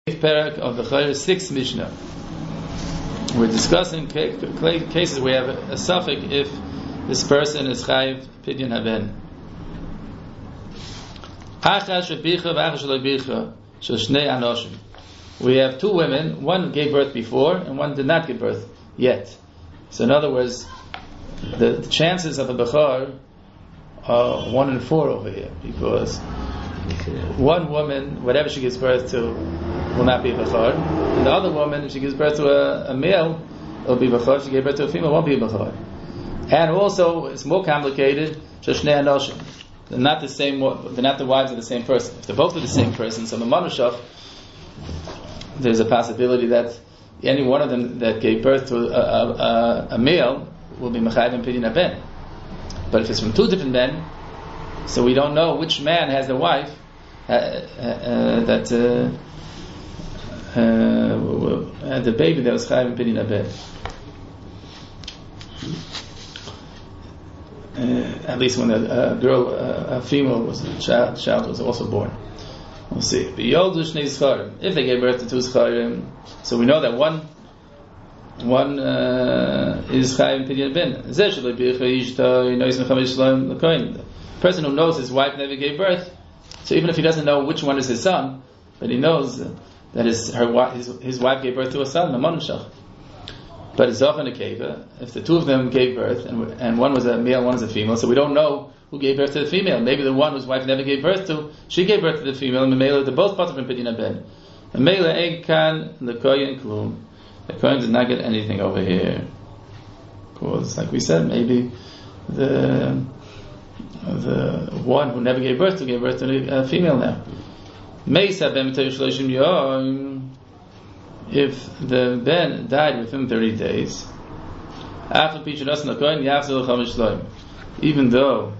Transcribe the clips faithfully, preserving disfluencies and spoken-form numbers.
Parak of the Chayr sixth Mishnah. We're discussing cases where we have a, a suffix if this person is Chayiv Pidyon Haben. We have two women, one gave birth before and one did not give birth yet. So in other words, the, the chances of a Bechor are one in four over here, because one woman, whatever she gives birth to, will not be a Bechor. And the other woman, if she gives birth to a, a male, it will be Bechor. If she gave birth to a female, it won't be a Bechor. And also, it's more complicated, Shnei Anoshim. They're not the same, they're not the wives of the same person. If they're both of the same person, so the Manushach, there's a possibility that any one of them that gave birth to a, a, a, a male will be Mechayiv and Pidyon Haben. But if it's from two different men, so we don't know which man has the wife uh, uh, uh, that uh, uh, had the baby that was Chayiv and Pidyon Haben. Uh, at least when a, a girl, uh, a female, was a child, child was also born. We'll see. If they gave birth to two Zcharim, so we know that one one uh, is Chayiv and Pidyon Haben. The person who knows his wife never gave birth, so even if he doesn't know which one is his son, but he knows that his her his, his wife gave birth to a son, a Manushach. But it's often a keva if the two of them gave birth, and and one was a male, one was a female, so we don't know who gave birth to the female. Maybe the one whose wife never gave birth to, she gave birth to the female, and Mamela, they're both part of Pidyon Haben. Mamela egg kan the kohen klum. The kohen does not get anything over here, because, like we said, maybe the the one who never gave birth to gave birth to a female now. Meisa ben shloshim yom. If the ben died within thirty days, even though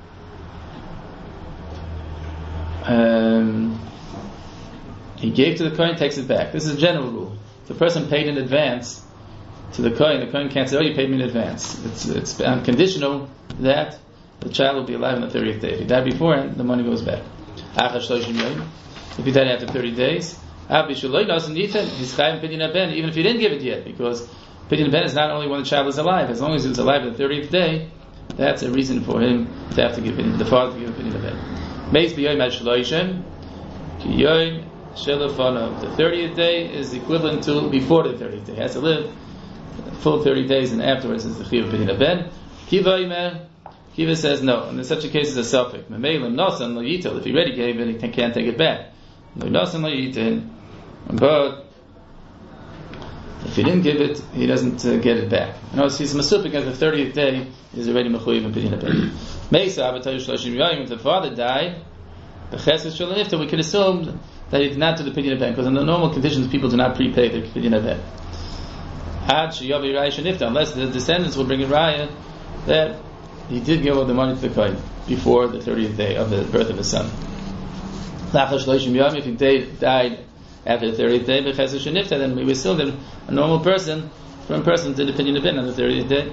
um, he gave to the Kohen, takes it back. This is a general rule. If the person paid in advance to the Kohen, the Kohen can't say, "Oh, you paid me in advance." It's it's unconditional that the child will be alive on the thirtieth day. If he died beforehand, the money goes back. If he died after thirty days, he's Chayiv Pidyon Haben, even if he didn't give it yet, because Pidyon Haben is not only when the child is alive. As long as he was alive on the thirtieth day, that's a reason for him to have to give Pidyon, the father to give Pidyon Haben. Meis b'yoyim ha'shloishim, ki yoyim shelafonov. The thirtieth day is equivalent to before the thirtieth day. He has to live full thirty days, and afterwards is the Chayiv Pidyon Haben. Kiva Imer, Kiva says no, and in such a case is a suffix. Memeilim nosan lo yitel. If he already gave it, he can't take it back. Lo nosan lo yitel. But if he didn't give it, he doesn't uh, get it back. You know, he's masupik at the thirtieth day is already mechuyev and Pidyon Haben. Meisa avatayu shloshim yom. If the father died, the chesed shel nifta, we could assume that he did not do the Pidyon Haben, because in the normal conditions, people do not prepay the Pidyon Haben. Ad sheyavi raya shenifta, unless the descendants will bring a raya that he did give all the money to the kohen before the thirtieth day of the birth of his son. Lachar shloshim yom, if he died after the thirtieth day, then we still did a normal person, from a person to the Pidyon Haben on the thirtieth day.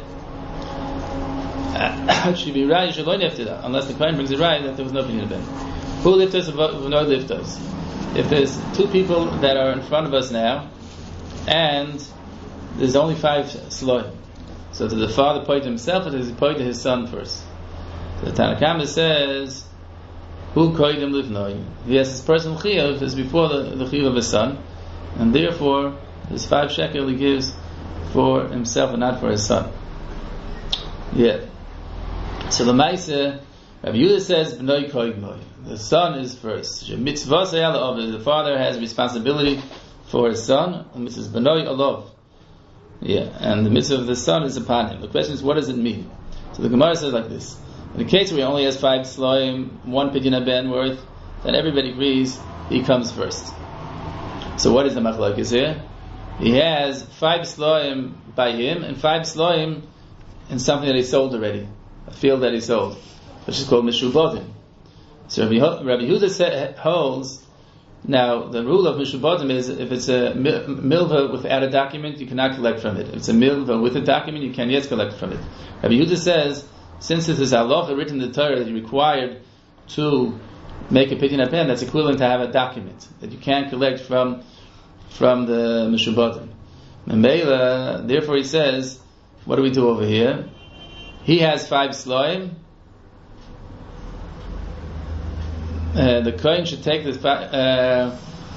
Unless the Kohen brings a right that there was no Pidyon Haben. Who liftos or no liftos? If there's two people that are in front of us now, and there's only five sloim, so does the father point to himself, or does he point to his son first? So the Tanna Kama says, who koydem livnoi? Yes, this person chiyuv is before the, the chiyuv of his son, and therefore his five shekel he gives for himself and not for his son. Yeah. So the Maisa, Rabbi Yehuda says b'noi koydmoi. The son is first. Mitzvah sayala, the father has responsibility for his son, and mitzvah b'noi alov. Yeah, and the mitzvah of the son is upon him. The question is, what does it mean? So the Gemara says like this. In the case where he only has five sloim, one Pidyon Haben worth, then everybody agrees he comes first. So what is the machlokes here? He has five sloim by him and five sloim in something that he sold already, a field that he sold, which is called mishubodim. So Rabbi, Rabbi Yehuda holds, now the rule of mishubodim is if it's a milva without a document, you cannot collect from it. If it's a milva with a document, you can yet collect from it. Rabbi Yehuda says, since this is halacha written in the Torah that you're required to make a Pidyon Haben, that's equivalent to have a document that you can't collect from from the Meshubadim. Memela, therefore he says, what do we do over here? He has five Sloim. Uh, the Kohen should take this five, uh,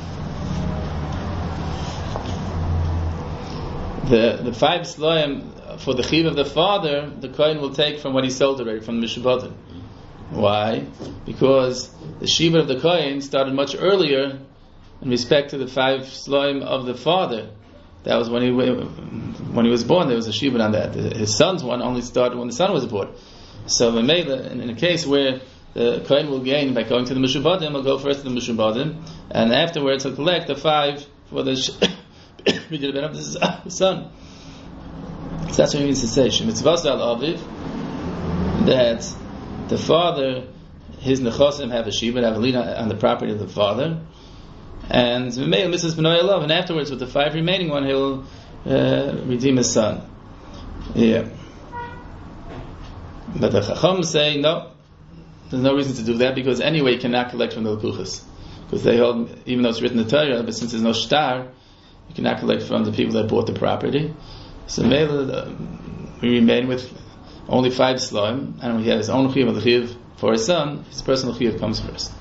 the the five Sloim for the Chiv of the father, the Kohen will take from what he sold already, from the Meshubadim. Why? Because the Shiva of the Kohen started much earlier in respect to the five Sloim of the father. That was when he when he was born. There was a Shiva on that. His son's one only started when the son was born. So in a case where the Kohen will gain by going to the Meshubadim, he'll go first to the Meshubadim, and afterwards he'll collect the five for the B'din of the son. So that's what he means to say. Shemitzvah al Aviv, that the father, his nechosim have a shiva, have a lien on the property of the father, and Missus B'nai Love, and afterwards with the five remaining one, he'll uh, redeem his son. Yeah. But the Chacham say no, there's no reason to do that because anyway you cannot collect from the Lekuchas, because they hold, even though it's written in the Torah, but since there's no shtar, you cannot collect from the people that bought the property. So uh, we remain with only five Sloim, and when he has his own Chiv of the Chiv for his son, his personal Chiv comes first.